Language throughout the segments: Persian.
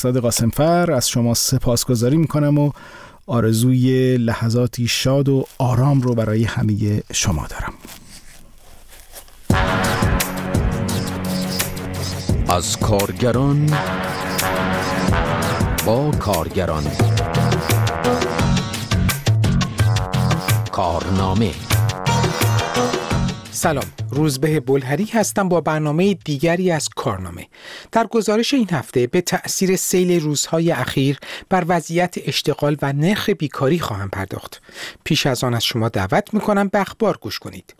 استاد قاسمفر از شما سپاسگزاری میکنم و آرزوی لحظاتی شاد و آرام رو برای همه شما دارم. از کارگران با کارگران. کارنامه. سلام، روزبه بلهری هستم با برنامه دیگری از کارنامه. در گزارش این هفته به تأثیر سیل روزهای اخیر بر وضعیت اشتغال و نرخ بیکاری خواهم پرداخت. پیش از آن از شما دعوت میکنم به اخبار گوش کنید.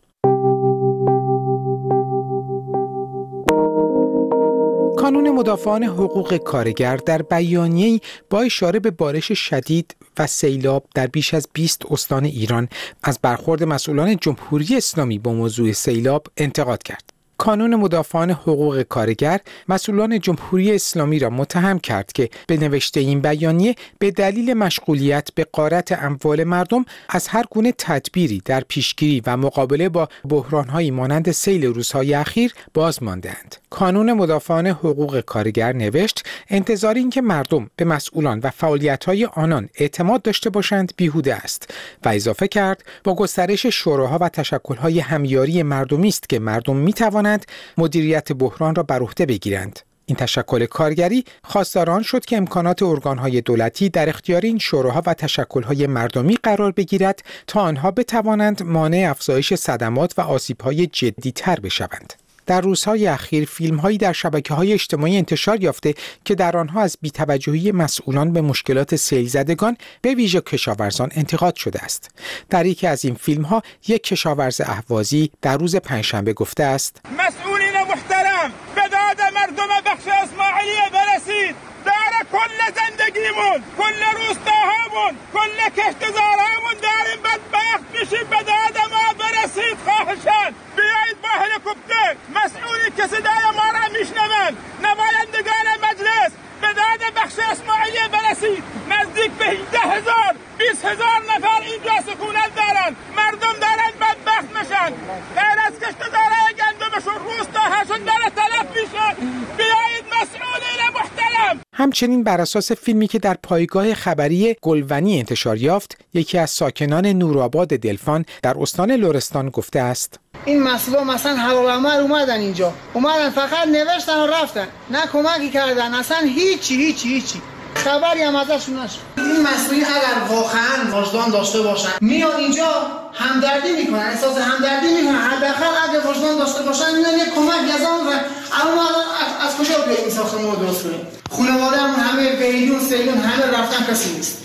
کانون مدافعان حقوق کارگر در بیانیه‌ای با اشاره به بارش شدید و سیلاب در بیش از 20 استان ایران از برخورد مسئولان جمهوری اسلامی با موضوع سیلاب انتقاد کرد. کانون مدافعان حقوق کارگر مسئولان جمهوری اسلامی را متهم کرد که به نوشته این بیانیه به دلیل مشغولیت به غارت اموال مردم از هر گونه تدبیری در پیشگیری و مقابله با بحران‌هایی مانند سیل روزهای اخیر باز مانده‌اند. کانون مدافعان حقوق کارگر نوشت انتظار این که مردم به مسئولان و فعالیت‌های آنان اعتماد داشته باشند بیهوده است و اضافه کرد با گسترش شوراها و تشکل‌های همیاری مردمی است که مردم می‌توانند مدیریت بحران را بر عهده بگیرند. این تشکل کارگری خواستار آن شد که امکانات ارگان‌های دولتی در اختیار این شوراها و تشکل‌های مردمی قرار بگیرد تا آنها بتوانند مانع افزایش صدمات و آسیب‌های جدی‌تر بشوند. در روزهای اخیر فیلم‌هایی در شبکه‌های اجتماعی انتشار یافته که در آنها از بی‌توجهی مسئولان به مشکلات سیل زدگان به ویژه کشاورزان انتقاد شده است. در یکی از این فیلم‌ها یک کشاورز اهوازی در روز پنجشنبه گفته است: مسئولین محترم، به داد مردم بخش اسماعیلیه برسید. در کل زندگیمون، کل روستاهامون، کل کشتزارامون داریم بدبخت میشیم. به داد ما برسید خواهشاً. بیایید با هلیکوپتر، مسئولی که صدای ما را میشنوند، نمایندگان مجلس، به داد بخش اسماعیلیه برسید. نزدیک به 18,000 20,000 نفر اینجا سکونت دارن. مردم دارن بدبخت میشن. غیر از کشتزارای گندمشون روستاهاشون داره تلف میشه. بیایید مسئولین محترم. همچنین بر اساس فیلمی که در پایگاه خبری گلونی انتشار یافت، یکی از ساکنان نورآباد دلفان در استان لرستان گفته است: این مسئولا مثلا هواپیما اومدن اینجا، اومدن فقط نوشتن و رفتن، نه کمکی کردن، اصلا هیچی خبری هم ازشون نشد. این مسئولین اگر واقعا وجدان داشته باشن میان اینجا همدردی میکنن، احساس همدردی میکنن، حداقل اگه وجدان داشته باشن میان یک کمک از اون اما از کجا بیایم این ساختمون رو درست کنیم؟ خانواده‌مون همه بیرون سیلون همه رفتن، کسی نیست.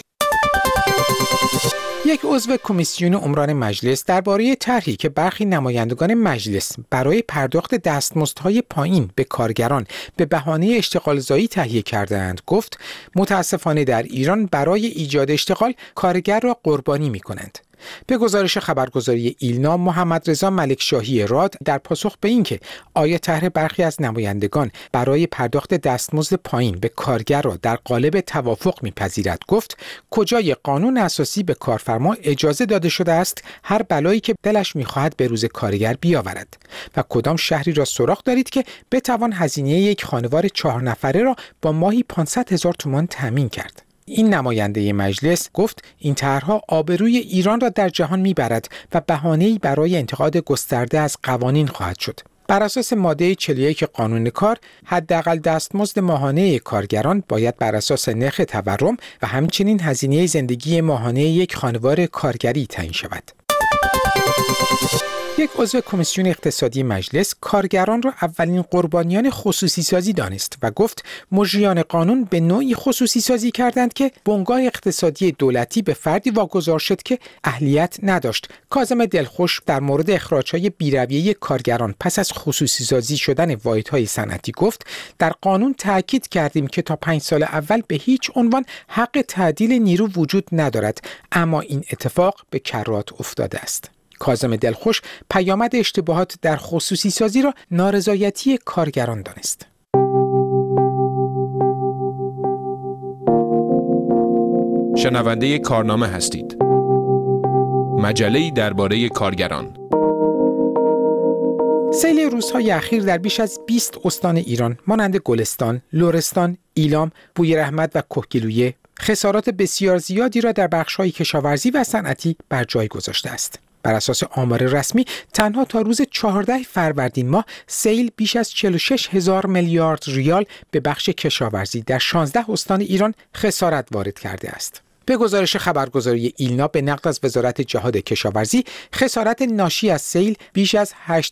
یک عضو کمیسیون عمران مجلس درباره طرحی که برخی نمایندگان مجلس برای پرداخت دستمزدهای پایین به کارگران به بهانه اشتغال زایی تهیه کرده‌اند گفت متاسفانه در ایران برای ایجاد اشتغال کارگر را قربانی می‌کنند. به گزارش خبرگزاری ایلنا، محمد رضا ملکشاهی راد در پاسخ به اینکه آیا طرح برخی از نمایندگان برای پرداخت دستمزد پایین به کارگر را در قالب توافق می‌پذیرد گفت کجای قانون اساسی به کارفرما اجازه داده شده است هر بلایی که دلش می‌خواهد به روز کارگر بیاورد و کدام شهری را سراغ دارید که بتوان هزینه یک خانوار 4 نفره را با ماهی 500,000 تومان تامین کرد. این نماینده مجلس گفت این طرح‌ها آبروی ایران را در جهان میبرد و بهانه‌ای برای انتقاد گسترده از قوانین خواهد شد. بر اساس ماده 41 قانون کار، حداقل دستمزد ماهانه کارگران باید بر اساس نرخ تورم و همچنین هزینه زندگی ماهانه یک خانوار کارگری تعیین شود. یک عضو کمیسیون اقتصادی مجلس کارگران را اولین قربانیان خصوصی سازی دانست و گفت مجریان قانون به نوعی خصوصی سازی کردند که بنگاه اقتصادی دولتی به فردی واگذار شد که اهلیت نداشت. کاظم دلخوش در مورد اخراج‌های بی‌رویه کارگران پس از خصوصی سازی شدن واحدهای صنعتی گفت در قانون تاکید کردیم که تا 5 سال اول به هیچ عنوان حق تعدیل نیرو وجود ندارد، اما این اتفاق به کرات افتاده است. کاظم دلخوش پیامد اشتباهات در خصوصی سازی را نارضایتی کارگران دانست. شنونده کارنامه هستید. مجله‌ای درباره کارگران. سیل روزهای اخیر در بیش از 20 استان ایران مانند گلستان، لرستان، ایلام، بویراحمد و کهگیلویه خسارات بسیار زیادی را در بخش‌های کشاورزی و صنعتی بر جای گذاشته است. بر اساس آمار رسمی تنها تا روز 14 فروردین ماه سیل بیش از 46,000 میلیارد ریال به بخش کشاورزی در 16 استان ایران خسارت وارد کرده است. به گزارش خبرگزاری ایلنا به نقل از وزارت جهاد کشاورزی، خسارت ناشی از سیل بیش از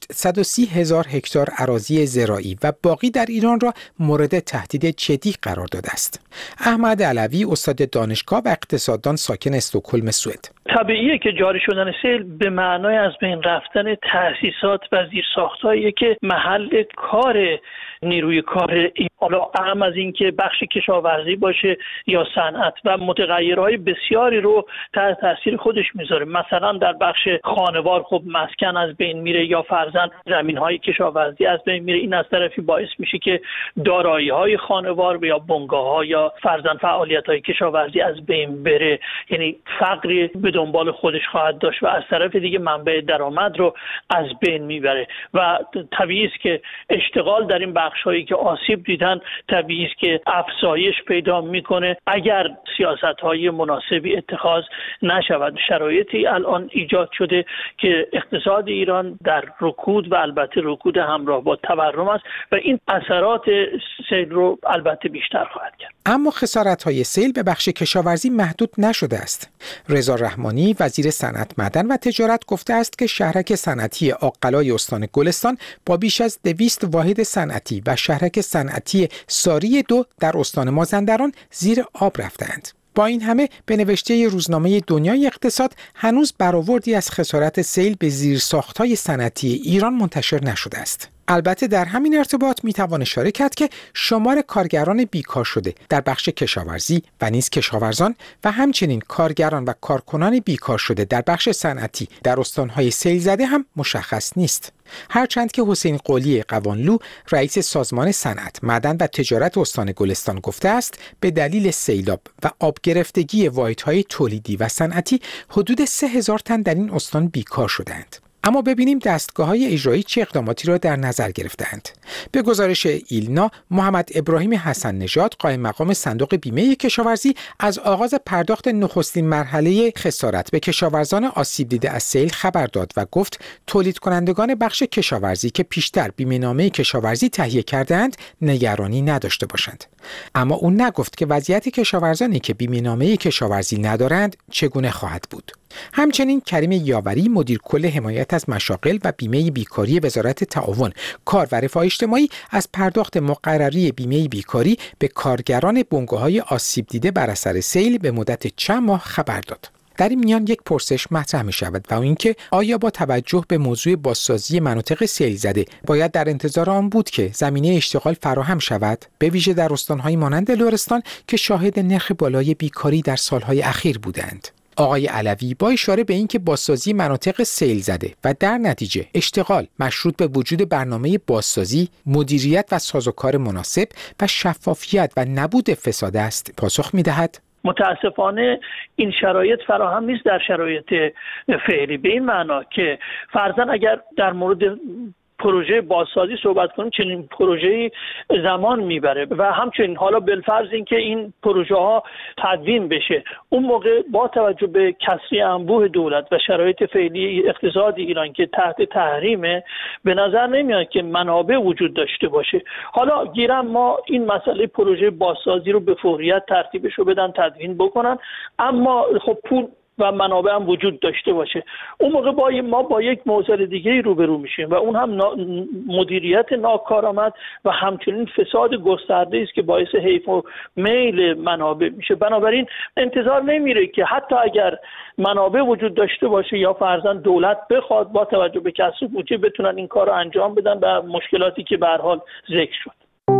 830,000 هکتار اراضی زراعی و باغی در ایران را مورد تهدید جدی قرار داده است. احمد علوی، استاد دانشگاه و اقتصاددان ساکن استکهلم، سوئد: طبیعیه که جاری شدن سیل به معنای از بین رفتن تأسیسات و زیرساخت‌هایی که محل کار نیروی کار حالا اهم از این که بخش کشاورزی باشه یا صنعت و متغیرهای بسیاری رو تحت تاثیر خودش میذاره. مثلا در بخش خانوار خب مسکن از بین میره یا فرضاً زمین‌های کشاورزی از بین میره. این از طرفی باعث میشه که دارایی‌های خانوار یا بنگاه‌ها یا فرضاً فعالیت‌های کشاورزی از بین بره، یعنی فقری به دنبال خودش خواهد داشت و از طرف دیگه منبع درآمد رو از بین میبره و طبیعی است که اشتغال در این بخش‌هایی که آسیب دیدن طبیعی است که افزایش پیدا میکنه اگر سیاست‌های مناسبی اتخاذ نشود. شرایطی الان ایجاد شده که اقتصاد ایران در رکود و البته رکود همراه با تورم است و این اثرات سیل رو البته بیشتر خواهد کرد. اما خسارت‌های سیل به بخش کشاورزی محدود نشده است. رضا رحمانی، وزیر صنعت، معدن و تجارت، گفته است که شهرک صنعتی آقلای استان گلستان با بیش از 200 واحد صنعتی و شهرک صنعتی ساری 2 در استان مازندران زیر آب رفتند. با این همه به نوشته روزنامه دنیای اقتصاد هنوز برآوردی از خسارت سیل به زیرساخت‌های صنعتی ایران منتشر نشده است. البته در همین ارتباط میتوان اشاره کرد که شمار کارگران بیکار شده در بخش کشاورزی و نیز کشاورزان و همچنین کارگران و کارکنان بیکار شده در بخش صنعتی در استانهای سیل زده هم مشخص نیست. هرچند که حسین قلی قوانلو، رئیس سازمان صنعت، معدن و تجارت استان گلستان، گفته است به دلیل سیلاب و آب گرفتگی واحدهای تولیدی و صنعتی حدود 3,000 تن در این استان بیکار شدند. اما ببینیم دستگاه‌های اجرایی چه اقداماتی را در نظر گرفتند. به گزارش ایلنا، محمد ابراهیم حسن نژاد، قائم مقام صندوق بیمه کشاورزی، از آغاز پرداخت نخستین مرحله خسارت به کشاورزان آسیب دیده از سیل خبر داد و گفت تولید کنندگان بخش کشاورزی که پیشتر بیمه‌نامه کشاورزی تهیه کردند نگرانی نداشته باشند. اما او نگفت که وضعیت کشاورزانی که بیمه‌نامه کشاورزی ندارند چگونه خواهد بود. همچنین کریم یاوری، مدیر کل حمایت از مشاغل و بیمه بیکاری وزارت تعاون، کار و رفاه اجتماعی، از پرداخت مقرری بیمه بیکاری به کارگران بنگاه‌های آسیب دیده بر اثر سیل به مدت چند ماه خبر داد. در این میان یک پرسش مطرح می شود و اینکه آیا با توجه به موضوع بازسازی مناطق سیل زده باید در انتظار آن بود که زمینه اشتغال فراهم شود، به ویژه در استان‌های مانند لرستان که شاهد نرخ بالای بیکاری در سالهای اخیر بودند. آقای علوی با اشاره به اینکه بازسازی مناطق سیل زده و در نتیجه اشتغال مشروط به وجود برنامه بازسازی، مدیریت و سازوکار مناسب و شفافیت و نبود فساد است، پاسخ می‌دهد: متاسفانه این شرایط فراهم نیست در شرایط فعلی، به این معنا که فرضاً اگر در مورد پروژه بازسازی صحبت کنیم چنین پروژه‌ای زمان میبره و همچنین حالا بالفرض اینکه این پروژه ها تدوین بشه، اون موقع با توجه به کسری انبوه دولت و شرایط فعلی اقتصاد ایران که تحت تحریمه، به نظر نمیاد که منابع وجود داشته باشه. حالا گیرم ما این مسئله پروژه بازسازی رو به فوریت ترتیبش رو بدن، تدوین بکنن، اما خب پول و منابع هم وجود داشته باشه. اون موقع ما با یک معضل دیگه روبرو میشیم و اون هم مدیریت ناکارآمد و همچنین فساد گسترده است که باعث حیف و میل منابع میشه. بنابراین انتظار نمیره که حتی اگر منابع وجود داشته باشه یا فرضاً دولت بخواد با توجه به کسر بودجه بتونن این کار رو انجام بدن و مشکلاتی که به هر حال ذکر شد.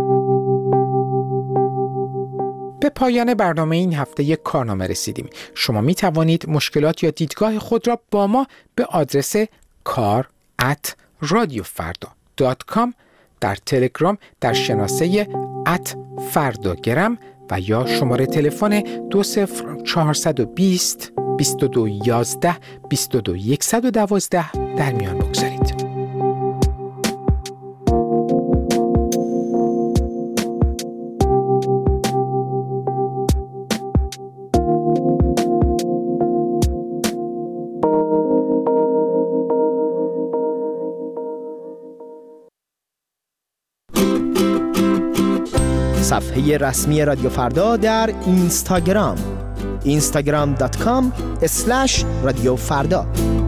به پایان برنامه این هفته یک کارنامه رسیدیم. شما می توانید مشکلات یا دیدگاه خود را با ما به آدرس kar@radiofarda.com در تلگرام در شناسه @fardagram و یا شماره تلفن 20420 2211 22112 در میان بگذارید. صفحه رسمی رادیو فردا در اینستاگرام instagram.com/رادیو فردا.